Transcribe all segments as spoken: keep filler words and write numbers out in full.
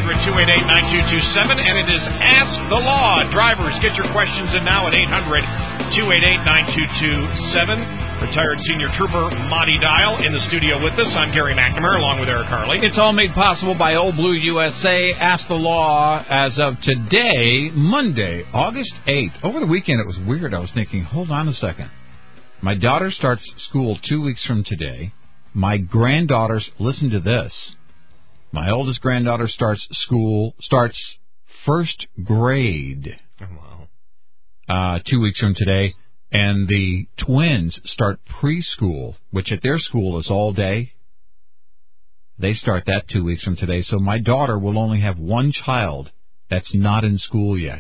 hundred, two eight eight, nine two two seven, and it is Ask the Law. Drivers, get your questions in now at eight hundred, two eight eight, nine two two seven. Retired Senior Trooper Monty Dial in the studio with us. I'm Gary McNamara, along with Eric Harley. It's all made possible by Old Blue U S A. Ask the Law as of today, Monday, August eighth. Over the weekend, it was weird. I was thinking, hold on a second. My daughter starts school two weeks from today. My granddaughters, listen to this. My oldest granddaughter starts school, starts first grade. Oh, wow. Uh, two weeks from today. And the twins start preschool, which at their school is all day. They start that two weeks from today. So my daughter will only have one child that's not in school yet.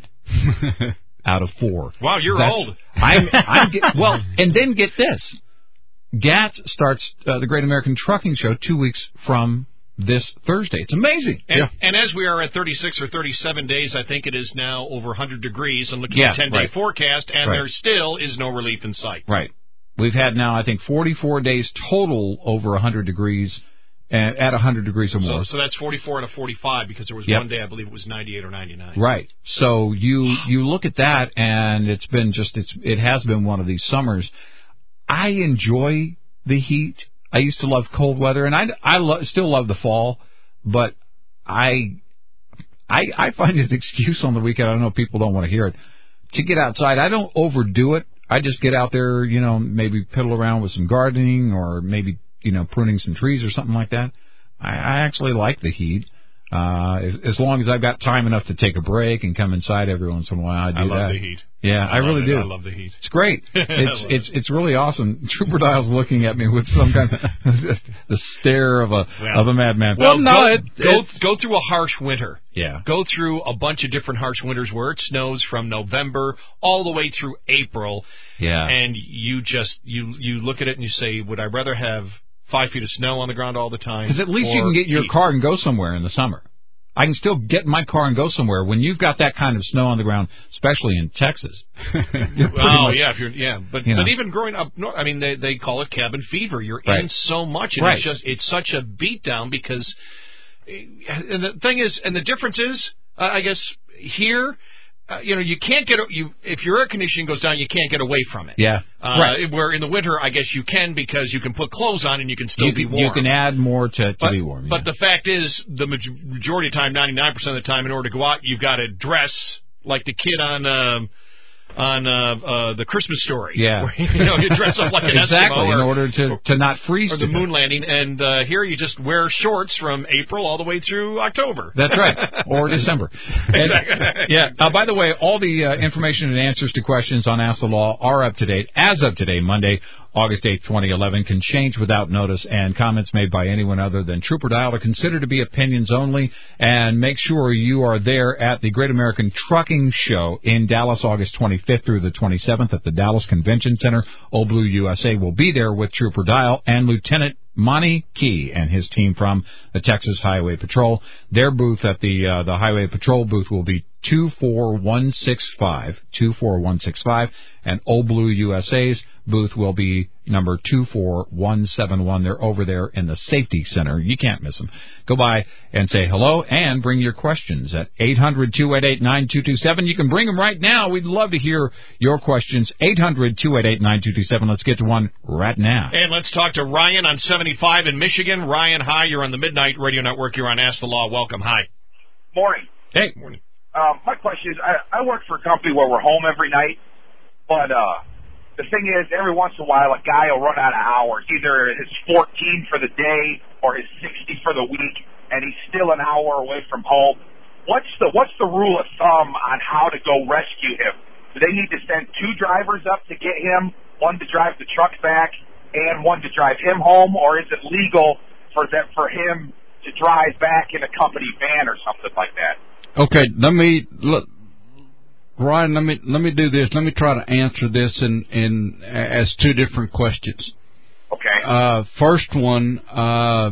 Out of four. Wow, you're That's, old. I'm, I'm get, well, and then get this. G A T S starts uh, the Great American Trucking Show two weeks from this Thursday. It's amazing. And, yeah. and as we are at thirty-six or thirty-seven days, I think it is now over one hundred degrees. I'm looking yeah, at the ten-day right. forecast, and right. there still is no relief in sight. Right. We've had now, I think, forty-four days total over one hundred degrees, uh, at one hundred degrees or more. So, so that's forty-four out of forty-five, because there was yep. one day, I believe it was ninety-eight or ninety-nine. Right. So you you look at that, and it's been just, it's it has been one of these summers. I enjoy the heat. I used to love cold weather, and I, I lo- still love the fall. But I, I I find it an excuse on the weekend. I don't know if people don't want to hear it. To get outside, I don't overdo it. I just get out there, you know, maybe piddle around with some gardening or maybe, you know, pruning some trees or something like that. I, I actually like the heat. Uh, as, as long as I've got time enough to take a break and come inside every once in a while, I do I love that. the heat. Yeah, I, I really it. do. I love the heat. It's great. It's it's it. it's really awesome. Trooper Dial's looking at me with some kind of the stare of a well, of a madman. Well, well no, go, it, go go through a harsh winter. Yeah. Go through a bunch of different harsh winters where it snows from November all the way through April. Yeah. And you just you you look at it and you say, would I rather have five feet of snow on the ground all the time? Because at least you can get your heat? car and go somewhere in the summer. I can still get in my car and go somewhere. When you've got that kind of snow on the ground, especially in Texas. Oh, much, yeah, if you're, yeah. But you know. but even growing up north, I mean, they they call it cabin fever. You're right. in so much, and right. it's just it's such a beatdown because. And the thing is, and the difference is, uh, I guess here. Uh, you know, you can't get you if your air conditioning goes down, you can't get away from it. Yeah, uh, right. Where in the winter, I guess you can because you can put clothes on and you can still you be can, warm. You can add more to, to but, be warm. But yeah. the fact is, the majority of the time, ninety-nine percent of the time, in order to go out, you've got to dress like the kid on um, on uh, uh, the Christmas Story. Yeah, where, you know, you dress up like an exactly Eskimo in or, order to, to not freeze. Or the moon landing, and uh, here you just wear shorts from April all the way through October. That's right, or December. Exactly. And, yeah. Uh, by the way, all the uh, information and answers to questions on Ask the Law are up to date as of today, Monday, August eighth, twenty eleven. Can change without notice, and comments made by anyone other than Trooper Dial are considered to be opinions only. And make sure you are there at the Great American Trucking Show in Dallas, August twenty-fifth through the twenty-seventh at the Dallas Convention Center. Old Blue U S A will be there with Trooper Dial and Lieutenant Monty Key and his team from the Texas Highway Patrol. Their booth at the uh, the Highway Patrol booth will be two four one six five, two four one six five, and Old Blue U S A's booth will be number two four one seven one. They're over there in the Safety Center. You can't miss them. Go by and say hello and bring your questions at eight hundred, two eight eight, nine two two seven. You can bring them right now. We'd love to hear your questions. eight hundred, two eight eight, nine two two seven. Let's get to one right now. And let's talk to Ryan on seventy-five in Michigan. Ryan, hi. You're on the Midnight Radio Network. You're on Ask the Law. Welcome. Hi. Morning. Hey. Morning. Um, my question is, I, I work for a company where we're home every night, but uh, the thing is, every once in a while, a guy will run out of hours. Either his fourteen for the day or his sixty for the week, and he's still an hour away from home. What's the what's the rule of thumb on how to go rescue him? Do they need to send two drivers up to get him, one to drive the truck back and one to drive him home, or is it legal for them, for him to drive back in a company van or something like that? Okay, let me look, Ryan. Let me let me do this. Let me try to answer this in in as two different questions. Okay. Uh, first one, uh,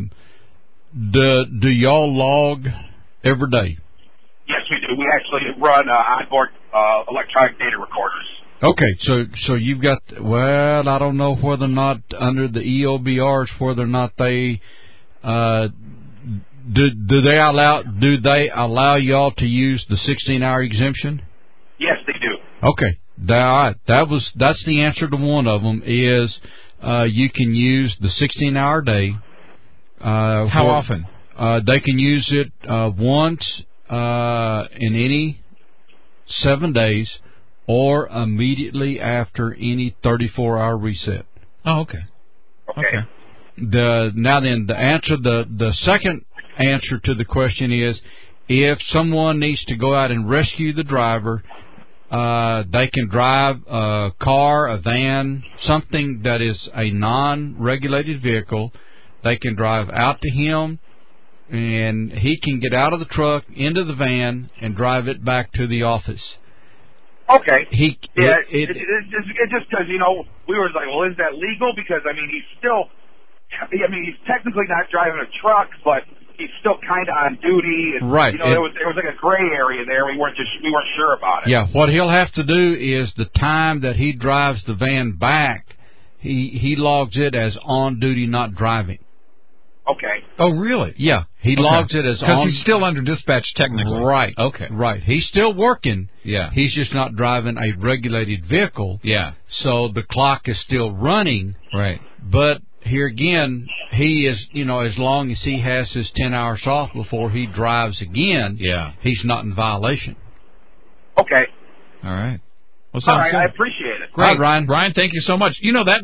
do do y'all log every day? Yes, we do. We actually run uh, onboard uh, electronic data recorders. Okay, so so you've got, well, I don't know whether or not under the E O B Rs whether or not they uh, Do do they allow do they allow y'all to use the sixteen hour exemption? Yes, they do. Okay, that that was that's the answer to one of them. Is uh, you can use the sixteen hour day. Uh, How for, often? Uh, they can use it uh, once uh, in any seven days, or immediately after any thirty-four hour reset. Oh, okay. Okay. Okay. The now then the answer the the second answer to the question is, if someone needs to go out and rescue the driver, uh, they can drive a car, a van, something that is a non-regulated vehicle. They can drive out to him, and he can get out of the truck, into the van, and drive it back to the office. Okay. He yeah, it, it, it, it, it's, it's just because, you know, we were like, well, is that legal? Because, I mean, he's still, I mean, he's technically not driving a truck, but he's still kind of on duty. And, right. You know, it, there was there was like a gray area there. We weren't just we weren't sure about it. Yeah. What he'll have to do is the time that he drives the van back, he he logs it as on duty, not driving. Okay. Oh, really? Yeah. He okay. logs it as on. Because he's still under dispatch technically. Right. Okay. Right. He's still working. Yeah. He's just not driving a regulated vehicle. Yeah. So the clock is still running. Right. But here again, he is, you know, as long as he has his ten hours off before he drives again, yeah, he's not in violation. Okay. All right. Well, All right. good. I appreciate it. Great, All right, Ryan. Ryan, thank you so much. You know that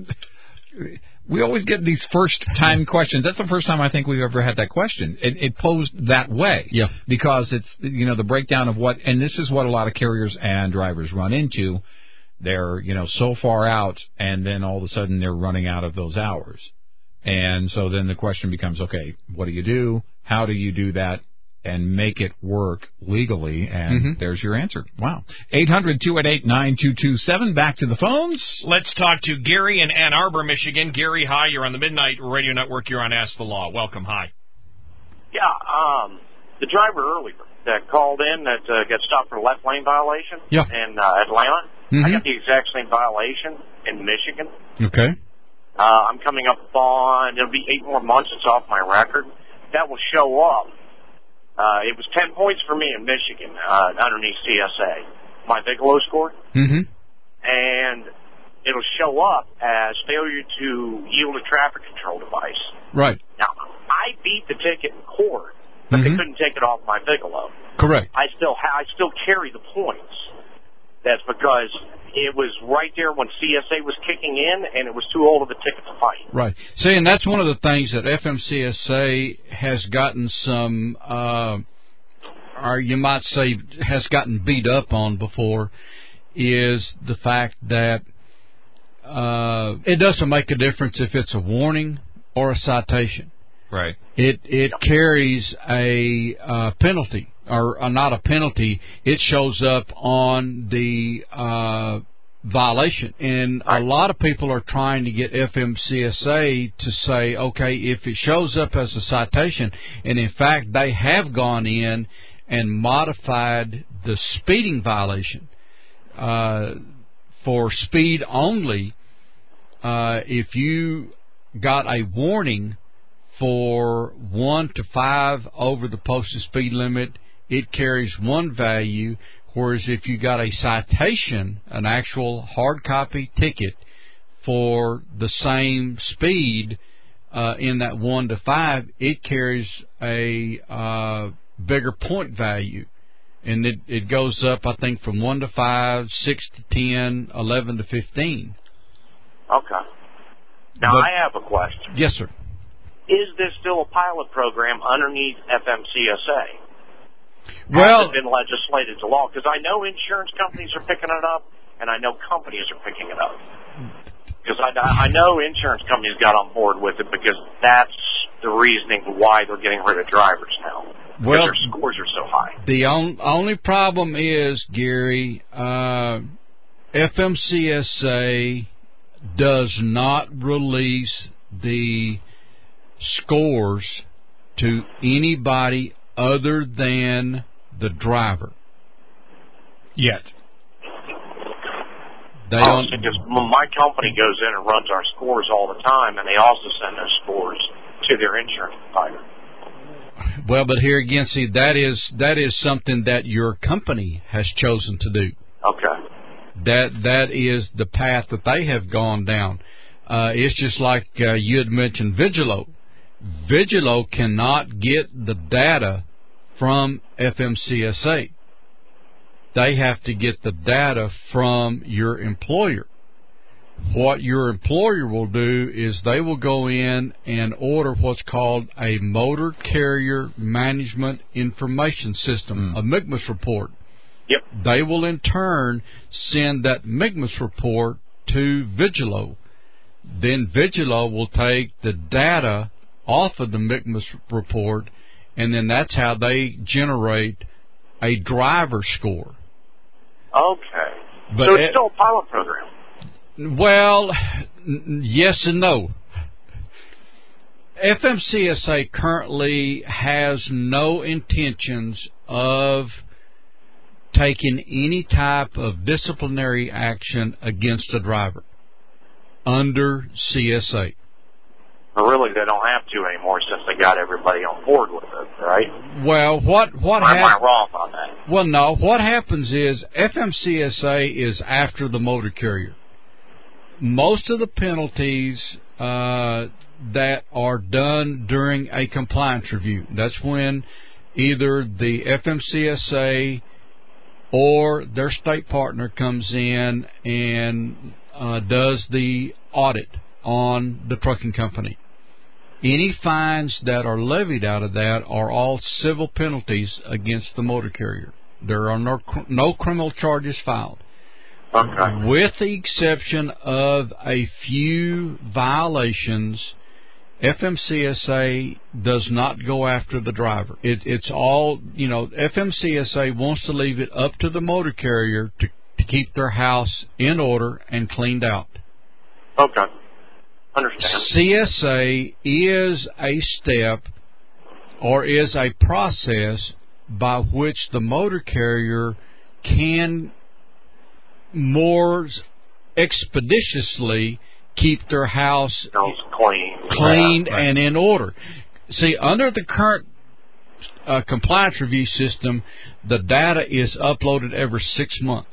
we always get these first time questions. That's the first time I think we've ever had that question. It, it posed that way. Yeah. Because it's, you know, the breakdown of what, and this is what a lot of carriers and drivers run into. They're, you know, so far out, and then all of a sudden they're running out of those hours. And so then the question becomes, okay, what do you do? How do you do that and make it work legally? And mm-hmm. there's your answer. Wow. eight hundred, two eight eight, nine two two seven. Back to the phones. Let's talk to Gary in Ann Arbor, Michigan. Gary, hi. You're on the Midnight Radio Network. You're on Ask the Law. Welcome. Hi. Yeah, um, the driver earlier that called in that uh, got stopped for a left lane violation yeah. in uh, Atlanta, mm-hmm. I got the exact same violation in Michigan. Okay. Uh, I'm coming up on, it'll be eight more months. It's off my record. That will show up. Uh, it was ten points for me in Michigan uh, underneath C S A, my Bigelow score. Mm-hmm. And it'll show up as failure to yield a traffic control device. Right. Now, I beat the ticket in court, but mm-hmm. they couldn't take it off my Bigelow. Correct. I still ha- I still carry the points. That's because it was right there when C S A was kicking in, and it was too old of a ticket to fight. Right. See, and that's one of the things that F M C S A has gotten some, uh, or you might say has gotten beat up on before, is the fact that uh, it doesn't make a difference if it's a warning or a citation. Right. It it carries a uh, penalty. Or uh, not a penalty, it shows up on the uh, violation. And a lot of people are trying to get F M C S A to say, okay, if it shows up as a citation, and in fact they have gone in and modified the speeding violation uh, for speed only, uh, if you got a warning for one to five over the posted speed limit, it carries one value, whereas if you got a citation, an actual hard copy ticket for the same speed uh, in that one to five, it carries a uh, bigger point value. And it, it goes up, I think, from one to five, six to ten, eleven to fifteen. Okay. Now, But, I have a question. Yes, sir. Is this still a pilot program underneath F M C S A? Well, Has it been legislated to law? Because I know insurance companies are picking it up, and I know companies are picking it up. Because I, I know insurance companies got on board with it because that's the reasoning why they're getting rid of drivers now. Well, their scores are so high. The on, only problem is, Gary, uh, F M C S A does not release the scores to anybody other than the driver. Yet. They oh, don't, because my company goes in and runs our scores all the time, and they also send those scores to their insurance provider. Well, but here again, see, that is that is something that your company has chosen to do. Okay. That that is the path that they have gone down. Uh, it's just like uh, you had mentioned Vigilo. Vigilo cannot get the data from F M C S A. They have to get the data from your employer. What your employer will do is they will go in and order what's called a Motor Carrier Management Information System, Mm. a M I C M A S report. Yep. They will in turn send that M I C M A S report to Vigilo. Then Vigilo will take the data off of the M I C M A S report, and then that's how they generate a driver score. Okay. But so it's it, still a pilot program. Well, n- yes and no. F M C S A currently has no intentions of taking any type of disciplinary action against a driver under C S A. But really, they don't have to anymore since they got everybody on board with it, right? Well, what what Or am I hap- wrong on that? Well, no. What happens is F M C S A is after the motor carrier. Most of the penalties uh, that are done during a compliance review, that's when either the F M C S A or their state partner comes in and uh, does the audit on the trucking company. Any fines that are levied out of that are all civil penalties against the motor carrier. There are no, no criminal charges filed. Okay. With the exception of a few violations, F M C S A does not go after the driver. It, it's all, you know, F M C S A wants to leave it up to the motor carrier to, to keep their house in order and cleaned out. Okay. Understand. C S A is a step or is a process by which the motor carrier can more expeditiously keep their house House clean. clean Yeah, right. and in order. See, under the current uh, compliance review system, the data is uploaded every six months.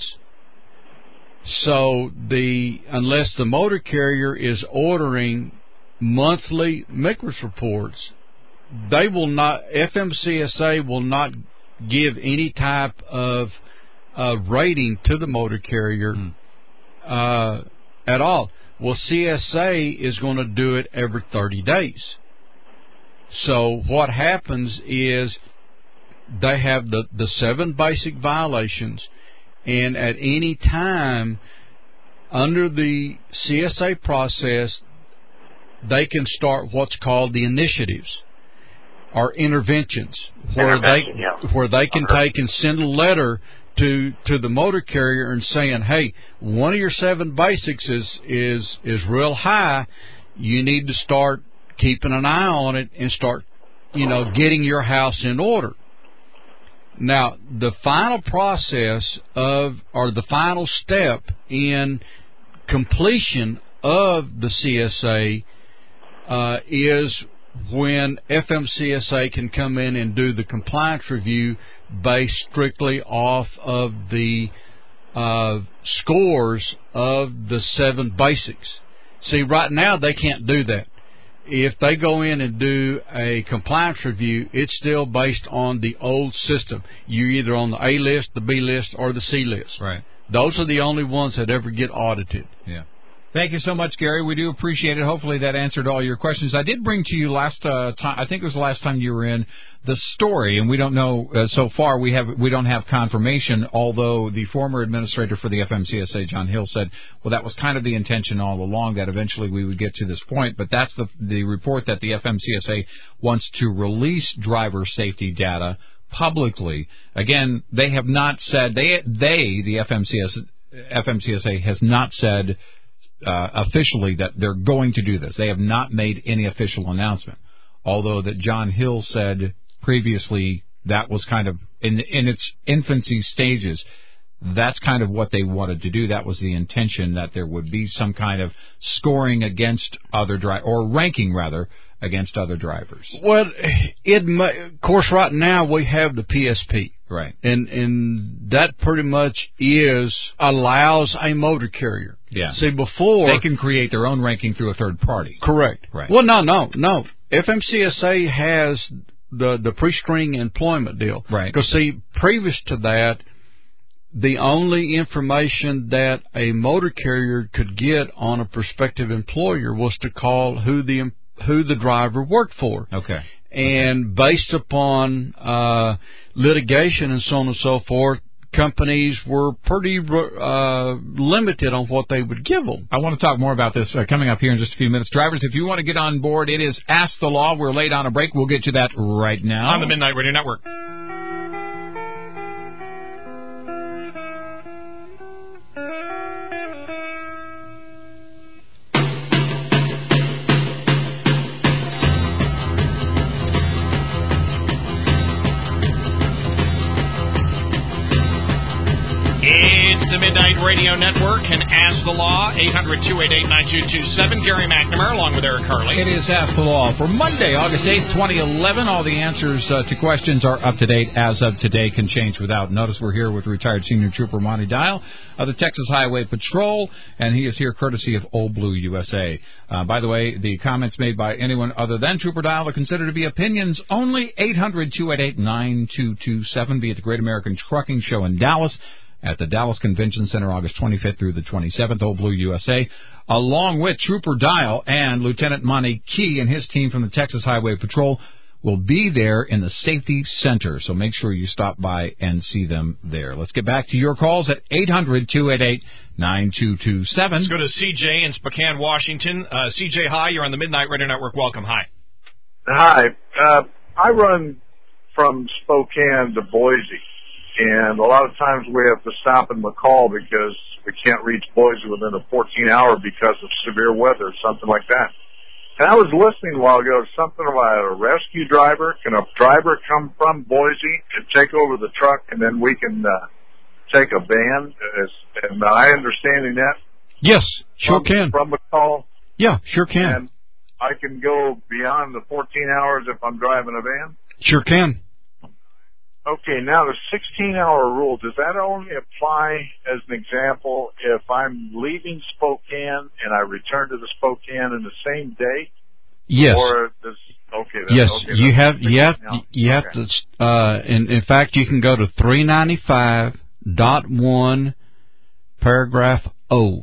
So the unless the motor carrier is ordering monthly M I C M A S reports, they will not. F M C S A will not give any type of uh, rating to the motor carrier Hmm. uh, at all. Well, C S A is going to do it every thirty days. So what happens is they have the, the seven basic violations, and at any time under the C S A process, they can start what's called the initiatives or interventions, where Intervention, they yeah. where they can Okay. take and send a letter to to the motor carrier and saying, hey, one of your seven basics is is is real high. You need to start keeping an eye on it and start, you know, getting your house in order. Now, the final process of, or the final step in completion of the C S A uh, is when F M C S A can come in and do the compliance review based strictly off of the uh, scores of the seven basics. See, right now they can't do that. If they go in and do a compliance review, it's still based on the old system. You're either on the A list, the B list, or the C list. Right. Those are the only ones that ever get audited. Yeah. Thank you so much, Gary. We do appreciate it. Hopefully that answered all your questions. I did bring to you last uh, time, I think it was the last time you were in, the story, and we don't know uh, so far. We have we don't have confirmation. Although the former administrator for the F M C S A, John Hill, said, well, that was kind of the intention all along, that eventually we would get to this point. But that's the the report that the F M C S A wants to release driver safety data publicly. Again, they have not said they they the F M C S A has not said. Uh, officially that they're going to do this. They have not made any official announcement. Although that John Hill said previously that was kind of in in its infancy stages. That's kind of what they wanted to do. That was the intention, that there would be some kind of scoring against other drivers, or ranking rather, against other drivers? Well, it may, of course, right now we have the P S P. Right. And and that pretty much is allows a motor carrier. Yeah. See, before they can create their own ranking through a third party. Correct. Right. Well, no, no, no. F M C S A has the the pre-screening employment deal. Right. Because see, previous to that, the only information that a motor carrier could get on a prospective employer was to call who the who the driver worked for. Okay. And based upon uh, litigation and so on and so forth, companies were pretty uh, limited on what they would give them. I want to talk more about this uh, coming up here in just a few minutes. Drivers, if you want to get on board, it is Ask the Law. We're late on a break. We'll get you that right now. On the Midnight Radio Network. It's the Midnight Radio Network and Ask the Law, eight hundred, two eight eight, nine two two seven. Gary McNamara along with Eric Harley. It is Ask the Law for Monday, August eighth, twenty eleven. All the answers uh, to questions are up to date as of today, can change without notice. We're here with retired Senior Trooper Monty Dial of the Texas Highway Patrol, and he is here courtesy of Old Blue U S A. Uh, by the way, the comments made by anyone other than Trooper Dial are considered to be opinions only. eight hundred, two eight eight, nine two two seven. Be at the Great American Trucking Show in Dallas, at the Dallas Convention Center, August twenty-fifth through the twenty-seventh, Old Blue U S A, along with Trooper Dial and Lieutenant Monty Key and his team from the Texas Highway Patrol will be there in the Safety Center. So make sure you stop by and see them there. Let's get back to your calls at eight hundred, two eight eight, nine two two seven. Let's go to C J in Spokane, Washington. Uh, C J, hi. You're on the Midnight Radio Network. Welcome. Hi. Hi. Uh, I run from Spokane to Boise. And a lot of times we have to stop in McCall because we can't reach Boise within a fourteen hour because of severe weather, something like that. And I was listening a while ago to something about a rescue driver. Can a driver come from Boise and take over the truck, and then we can uh, take a van? Is, am I understanding that? Yes, sure from, can. From McCall? Yeah, sure can. And I can go beyond the fourteen hours if I'm driving a van? Sure can. Okay, now the sixteen hour rule, does that only apply, as an example, if I'm leaving Spokane and I return to the Spokane in the same day? Yes. Or does, okay. That's, yes, okay, you have, you have, now. you have okay. to, uh, in, in fact, you can go to three ninety-five dot one, paragraph O.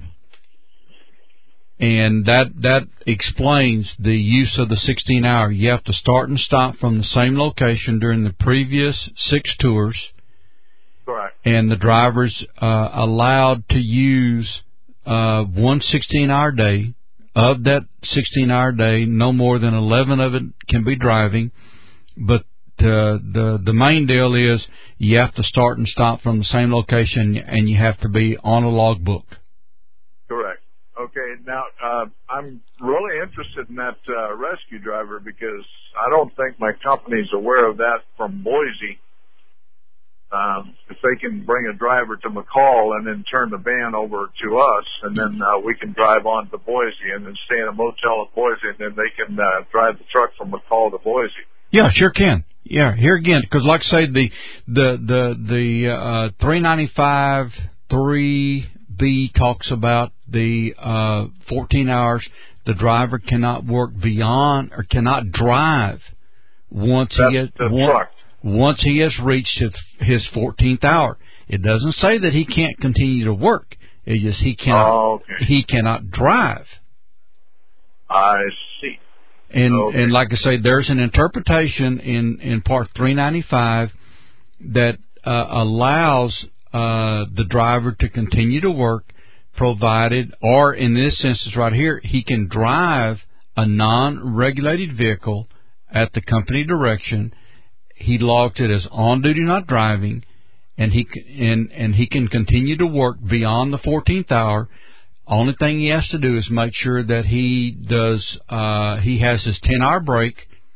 And that, that explains the use of the sixteen hour. You have to start and stop from the same location during the previous six tours. Correct. And the driver's uh, allowed to use uh, one sixteen hour day. Of that sixteen hour day, no more than eleven of it can be driving. But uh, the the main deal is you have to start and stop from the same location, and you have to be on a logbook. Correct. Okay, now, uh, I'm really interested in that uh, rescue driver because I don't think my company's aware of that from Boise. Um, if they can bring a driver to McCall and then turn the van over to us, and then uh, we can drive on to Boise and then stay in a motel at Boise, and then they can uh, drive the truck from McCall to Boise. Yeah, sure can. Yeah, here again, because like I say, the the the the uh, three ninety-five three B talks about the uh, fourteen hours. The driver cannot work beyond or cannot drive once That's he has the one, truck. once he has reached his his fourteenth hour. It doesn't say that he can't continue to work. It just he cannot oh, okay. he cannot drive. I see. And okay. and like I say, there's an interpretation in in Part three ninety-five that uh, allows uh, the driver to continue to work, provided, or in this instance right here, he can drive a non-regulated vehicle at the company direction. He logs it as on duty, not driving, and he and and he can continue to work beyond the fourteenth hour. Only thing he has to do is make sure that he does uh, he has his ten hour break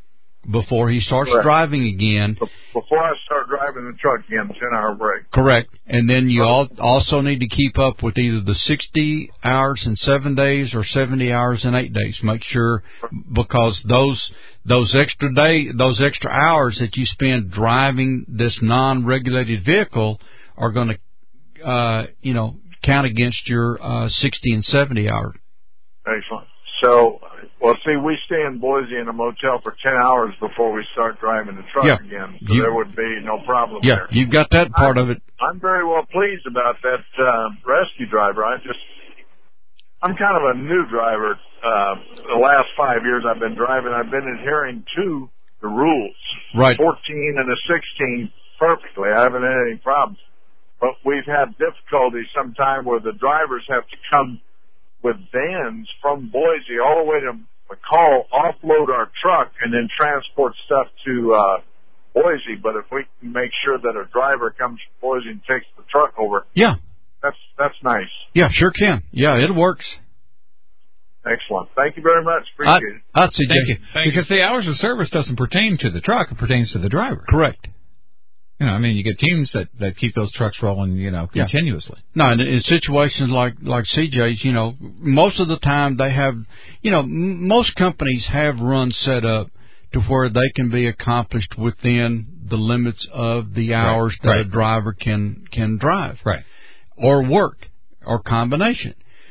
before he starts Correct. driving again. Before I start driving the truck again, ten-hour break. Correct. And then you all also need to keep up with either the sixty hours in seven days or seventy hours in eight days. Make sure, because those those extra day, those extra hours that you spend driving this non-regulated vehicle are going to, uh, you know, count against your uh, sixty and seventy hours. Excellent. So, well, see, we stay in Boise in a motel for ten hours before we start driving the truck yeah. again, so you, there would be no problem yeah, there. You've got that part I'm, of it. I'm very well pleased about that uh, rescue driver. I just, I'm kind of a new driver. Uh, the last five years I've been driving, I've been adhering to the rules. Right. fourteen and a sixteen perfectly. I haven't had any problems. But we've had difficulties sometime where the drivers have to come with vans from Boise all the way to McCall, offload our truck, and then transport stuff to uh, Boise. But if we can make sure that a driver comes from Boise and takes the truck over, yeah, that's that's nice. Yeah, sure can. Yeah, it works. Excellent. Thank you very much. Appreciate I, it. I'd say Thank you. Thank because you. the hours of service doesn't pertain to the truck; it pertains to the driver. Correct. You know, I mean, you get teams that, that keep those trucks rolling, you know, Yeah. continuously. No, in, in situations like like C J's, you know, most of the time they have, you know, m- most companies have runs set up to where they can be accomplished within the limits of the hours right. that right. a driver can can drive, right, or work, or combination.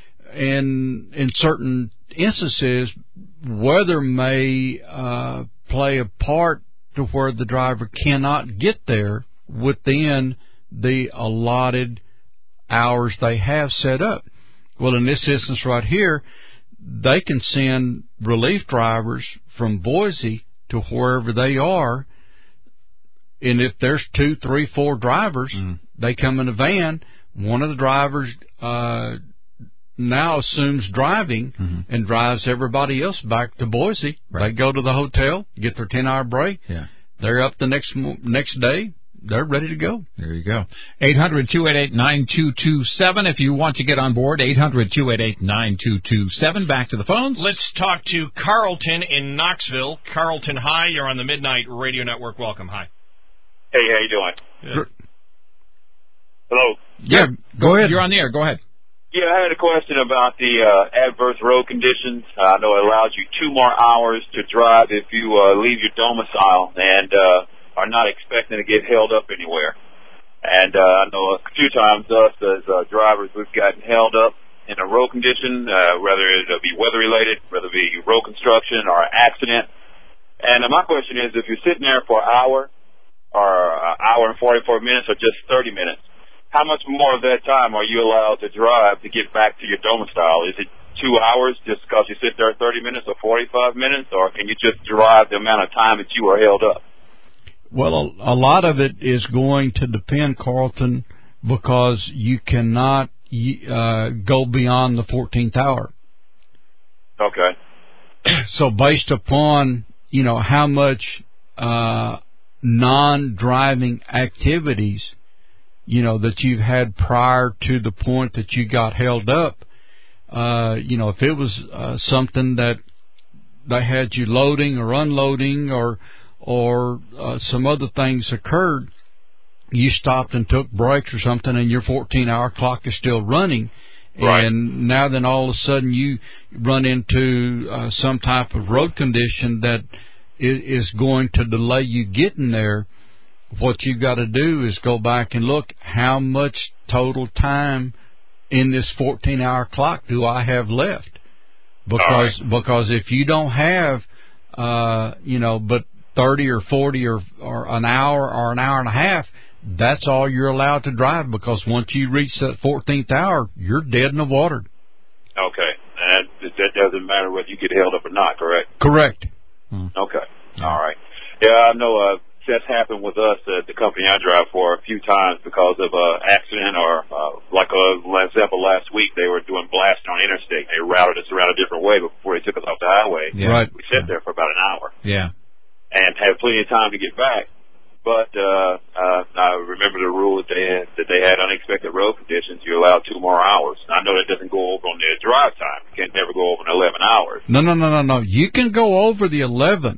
And in certain instances, weather may uh, play a part to where the driver cannot get there within the allotted hours they have set up. Well, in this instance right here, they can send relief drivers from Boise to wherever they are, and if there's two, three, four drivers, mm. they come in a van. One of the drivers uh, now assumes driving mm-hmm. and drives everybody else back to Boise. Right. They go to the hotel, get their ten-hour break. Yeah. They're up the next next day. They're ready to go. There you go. eight hundred, two eight eight, nine two two seven if you want to get on board. eight hundred, two eight eight, nine two two seven. Back to the phones. Let's talk to Carlton in Knoxville. Carlton, hi. You're on the Midnight Radio Network. Welcome. Hi. Hey, how you doing? Good. Hello. Yeah, go ahead. You're on the air. Go ahead. Yeah, I had a question about the uh, adverse road conditions. Uh, I know it allows you two more hours to drive if you uh, leave your domicile and uh, are not expecting to get held up anywhere. And uh, I know a few times us as uh, drivers, we've gotten held up in a road condition, uh, whether it be weather-related, whether it be road construction or an accident. And uh, my question is, if you're sitting there for an hour or an hour and forty-four minutes or just thirty minutes, how much more of that time are you allowed to drive to get back to your domicile? Is it two hours just because you sit there thirty minutes or forty-five minutes, or can you just drive the amount of time that you are held up? Well, a, a lot of it is going to depend, Carlton, because you cannot uh, go beyond the fourteenth hour. Okay. So based upon, you know, how much uh, non-driving activities, you know, that you've had prior to the point that you got held up, uh, you know, if it was uh, something that they had you loading or unloading or or uh, some other things occurred, you stopped and took breaks or something and your fourteen-hour clock is still running. Right. And now then all of a sudden you run into uh, some type of road condition that is, is going to delay you getting there. What you've got to do is go back and look how much total time in this fourteen-hour clock do I have left? Because right. because if you don't have, uh, you know, but thirty or forty or, or an hour or an hour and a half, that's all you're allowed to drive, because once you reach that fourteenth hour, you're dead in the water. Okay. And that doesn't matter whether you get held up or not, correct? Correct. Hmm. Okay. All right. Yeah, I know uh, that's happened with us at the company I drive for a few times because of an uh, accident or, uh, like a uh, example, last week they were doing blasting on interstate. They routed us around a different way before they took us off the highway. Yeah. Right. We sat there for about an hour. Yeah. And had plenty of time to get back. But uh, uh, I remember the rule that they had, that they had unexpected road conditions. You're allowed two more hours. I know that doesn't go over on the drive time. You can't never go over an eleven hours. No, no, no, no, no. You can go over the eleven,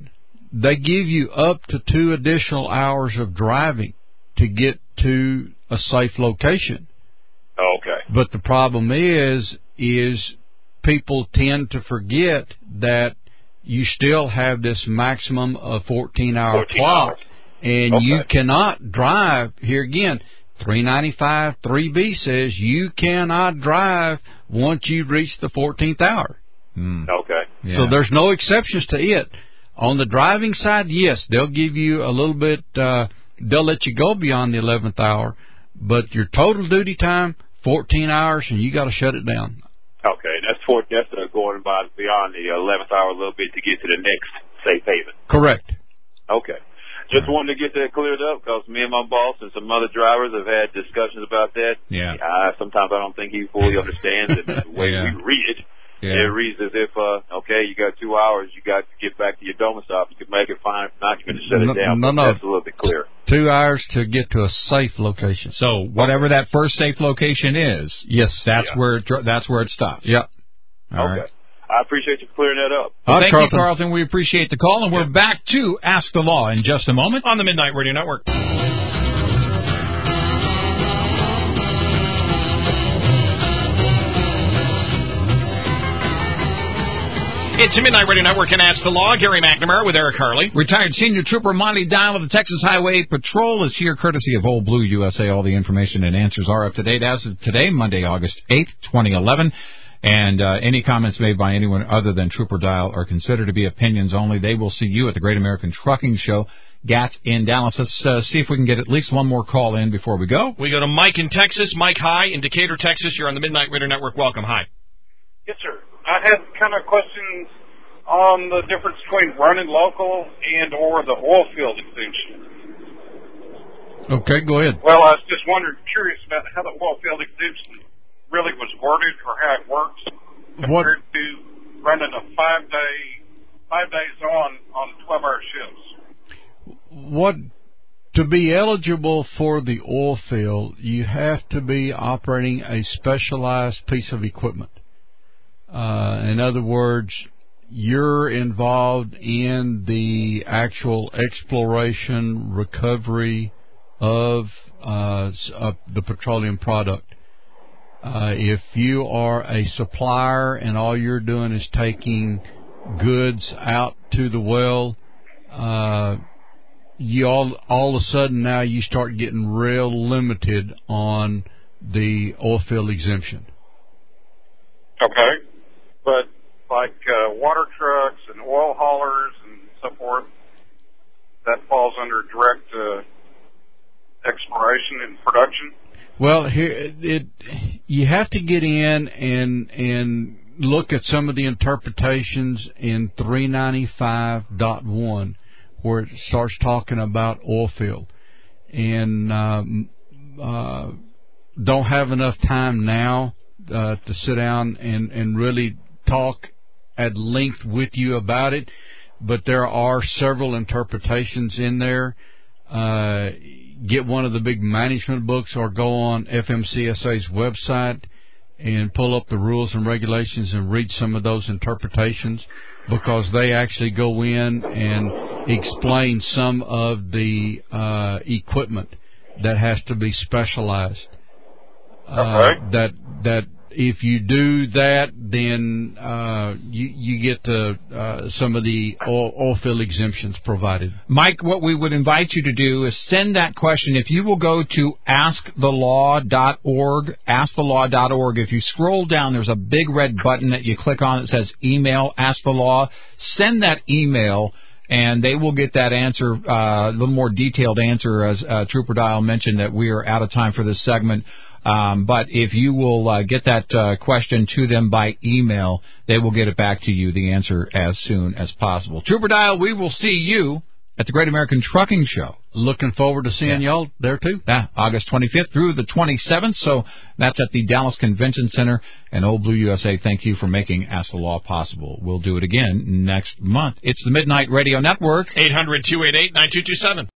they give you up to two additional hours of driving to get to a safe location. Okay. But the problem is, is people tend to forget that you still have this maximum of fourteen-hour clock, hours. and Okay. you cannot drive. Here again, three ninety-five three B says you cannot drive once you reach the fourteenth hour. Mm. Okay. Yeah. So there's no exceptions to it. On the driving side, yes, they'll give you a little bit, uh, they'll let you go beyond the eleventh hour, but your total duty time, fourteen hours, and you got to shut it down. Okay, that's for that's uh, going by beyond the eleventh hour a little bit to get to the next safe haven. Correct. Okay. Just wanted to get that cleared up because me and my boss and some other drivers have had discussions about that. Yeah. Uh, sometimes I don't think he fully understands it. The way Yeah. we read it, Yeah. it reads as if, uh, okay, you got two hours, you got to get back to your domicile. You can make it fine. If not, you're going to shut No, it down. no, but no. That's a little bit clearer. Two hours to get to a safe location. So whatever that first safe location is, yes, that's Yeah. where it, that's where it stops. Yep. All okay. right. I appreciate you clearing that up. Well, All right, thank you, Carlton. Carlton. We appreciate the call, and we're back to Ask the Law in just a moment on the Midnight Radio Network. It's the Midnight Radio Network and Ask the Law. Gary McNamara with Eric Harley. Retired Senior Trooper Monty Dial of the Texas Highway Patrol is here courtesy of Old Blue U S A. All the information and answers are up to date as of today, Monday, August eighth, twenty eleven. And uh, any comments made by anyone other than Trooper Dial are considered to be opinions only. They will see you at the Great American Trucking Show, G A T in Dallas. Let's uh, see if we can get at least one more call in before we go. We go to Mike in Texas. Mike, hi. In Decatur, Texas. You're on the Midnight Radio Network. Welcome. Hi. Yes, sir. I had kind of questions on the difference between running local and or the oil field exemption. Okay, go ahead. Well, I was just wondering, curious about how the oil field exemption really was worded or how it works compared What? to running a five day, five days on on twelve hour shifts. What to be eligible for the oil field, you have to be operating a specialized piece of equipment. Uh, in other words, you're involved in the actual exploration, recovery of, uh, of the petroleum product. Uh, if you are a supplier and all you're doing is taking goods out to the well, uh, you all all of a sudden now you start getting real limited on the oil field exemption. Okay. But like uh, water trucks and oil haulers and so forth, that falls under direct uh, exploration and production? Well, here it, it you have to get in and and look at some of the interpretations in three ninety-five point one, where it starts talking about oil field, and um, uh, don't have enough time now uh, to sit down and and really talk at length with you about it. But there are several interpretations in there. Uh, get one of the big management books or go on F M C S A's website and pull up the rules and regulations and read some of those interpretations, because they actually go in and explain some of the uh, equipment that has to be specialized. Uh, okay. That that if you do that, then uh, you you get the, uh, some of the oil, oil field exemptions provided. Mike, what we would invite you to do is send that question. If you will go to ask the law dot org, ask the law dot org, if you scroll down, there's a big red button that you click on that says email, Ask the Law. Send that email, and they will get that answer, uh, a little more detailed answer, as uh, Trooper Dial mentioned that we are out of time for this segment. Um, but if you will uh, get that uh, question to them by email, they will get it back to you, the answer, as soon as possible. Trooper Dial, we will see you at the Great American Trucking Show. Looking forward to seeing Yeah. y'all there, too. Yeah, August twenty-fifth through the twenty-seventh. So that's at the Dallas Convention Center. And Old Blue U S A, thank you for making Ask the Law possible. We'll do it again next month. It's the Midnight Radio Network. eight hundred two eight eight nine two two seven.